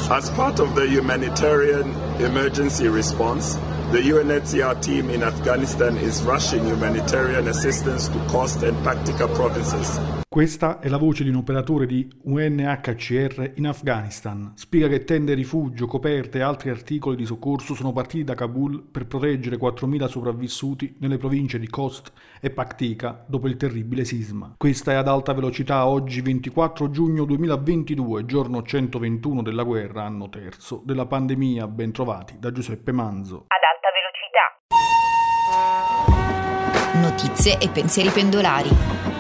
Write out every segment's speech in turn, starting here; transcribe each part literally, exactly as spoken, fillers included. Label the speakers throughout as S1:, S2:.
S1: As part of the humanitarian emergency response, the U N H C R team in Afghanistan is rushing humanitarian assistance to Khost and Paktika provinces.
S2: Questa è la voce di un operatore di U N H C R in Afghanistan. Spiega che tende rifugio, coperte e altri articoli di soccorso sono partiti da Kabul per proteggere quattromila sopravvissuti nelle province di Khost e Paktika dopo il terribile sisma. Questa è Ad alta velocità, oggi ventiquattro giugno duemilaventidue, giorno centoventuno della guerra, anno terzo della pandemia. Ben trovati da Giuseppe Manzo.
S3: Ad alta velocità. Notizie e pensieri pendolari.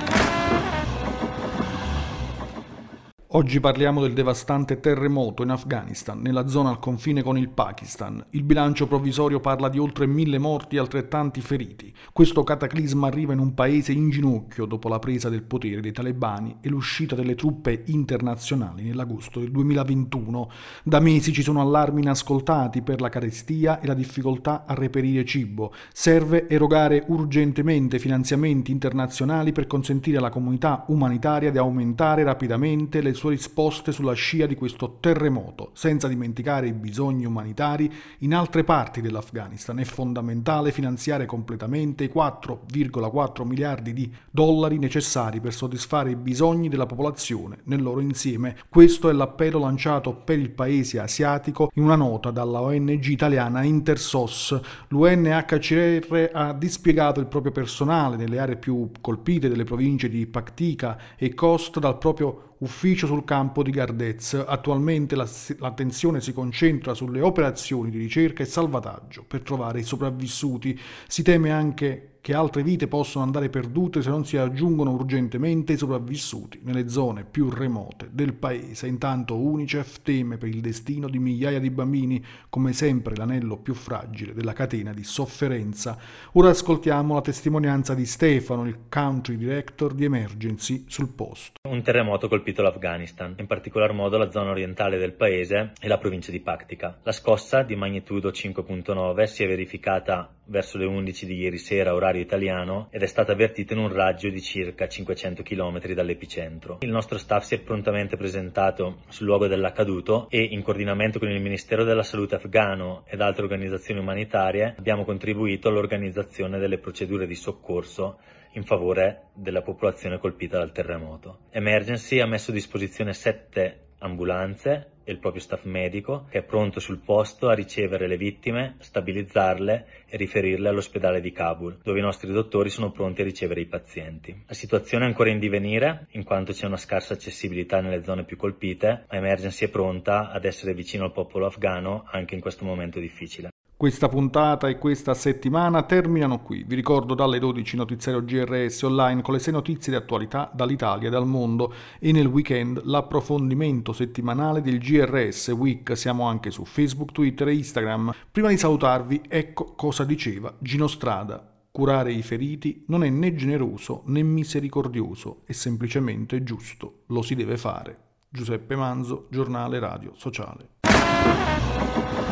S2: Oggi parliamo del devastante terremoto in Afghanistan, nella zona al confine con il Pakistan. Il bilancio provvisorio parla di oltre mille morti e altrettanti feriti. Questo cataclisma arriva in un paese in ginocchio dopo la presa del potere dei talebani e l'uscita delle truppe internazionali nell'agosto del duemilaventuno. Da mesi ci sono allarmi inascoltati per la carestia e la difficoltà a reperire cibo. Serve erogare urgentemente finanziamenti internazionali per consentire alla comunità umanitaria di aumentare rapidamente le sue risposte sulla scia di questo terremoto, senza dimenticare i bisogni umanitari in altre parti dell'Afghanistan. È fondamentale finanziare completamente i quattro virgola quattro miliardi di dollari necessari per soddisfare i bisogni della popolazione nel loro insieme. Questo è l'appello lanciato per il paese asiatico in una nota dalla O N G italiana Intersos. L'U N H C R ha dispiegato il proprio personale nelle aree più colpite delle province di Paktika e Khost dal proprio ufficio sul campo di Gardez. Attualmente la, l'attenzione si concentra sulle operazioni di ricerca e salvataggio per trovare i sopravvissuti. Si teme anche che altre vite possono andare perdute se non si aggiungono urgentemente i sopravvissuti nelle zone più remote del paese. Intanto UNICEF teme per il destino di migliaia di bambini, come sempre l'anello più fragile della catena di sofferenza. Ora ascoltiamo la testimonianza di Stefano, il country director di Emergency sul posto.
S4: Un terremoto colpito l'Afghanistan, in particolar modo la zona orientale del paese e la provincia di Paktika. La scossa di magnitudo cinque virgola nove si è verificata verso le undici di ieri sera, orario italiano, ed è stata avvertita in un raggio di circa cinquecento chilometri dall'epicentro. Il nostro staff si è prontamente presentato sul luogo dell'accaduto e, in coordinamento con il Ministero della Salute afghano ed altre organizzazioni umanitarie, abbiamo contribuito all'organizzazione delle procedure di soccorso in favore della popolazione colpita dal terremoto. Emergency ha messo a disposizione sette ambulanze e il proprio staff medico, che è pronto sul posto a ricevere le vittime, stabilizzarle e riferirle all'ospedale di Kabul, dove i nostri dottori sono pronti a ricevere i pazienti. La situazione è ancora in divenire, in quanto c'è una scarsa accessibilità nelle zone più colpite, ma Emergency è pronta ad essere vicino al popolo afghano anche in questo momento difficile.
S2: Questa puntata e questa settimana terminano qui. Vi ricordo dalle dodici notiziario G R S online con le sei notizie di attualità dall'Italia e dal mondo, e nel weekend l'approfondimento settimanale del G R S Week. Siamo anche su Facebook, Twitter e Instagram. Prima di salutarvi, ecco cosa diceva Gino Strada: curare i feriti non è né generoso né misericordioso, è semplicemente giusto, lo si deve fare. Giuseppe Manzo, Giornale Radio Sociale.